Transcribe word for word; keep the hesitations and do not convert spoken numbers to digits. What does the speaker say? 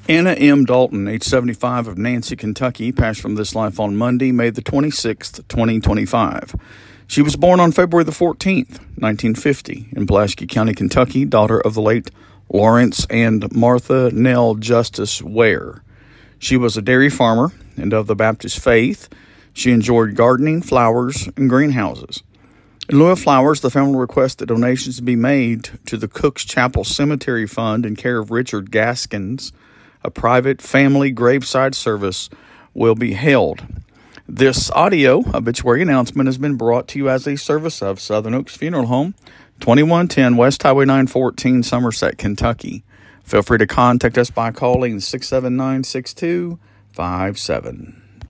Anna M. Dalton, age seventy-five, of Nancy, Kentucky, passed from this life on Monday, May the twenty-sixth, twenty twenty-five. She was born on February the fourteenth, nineteen fifty, in Pulaski County, Kentucky, daughter of the late Lawrence and Martha Nell Justice Ware. She was a dairy farmer and of the Baptist faith. She enjoyed gardening, flowers, and greenhouses. In lieu of flowers, the family requested donations be made to the Cook's Chapel Cemetery Fund in care of Richard Gaskins. A private family graveside service will be held. This audio obituary announcement has been brought to you as a service of Southern Oaks Funeral Home, twenty-one ten West Highway nine fourteen, Somerset, Kentucky. Feel free to contact us by calling six seven nine, six two five seven.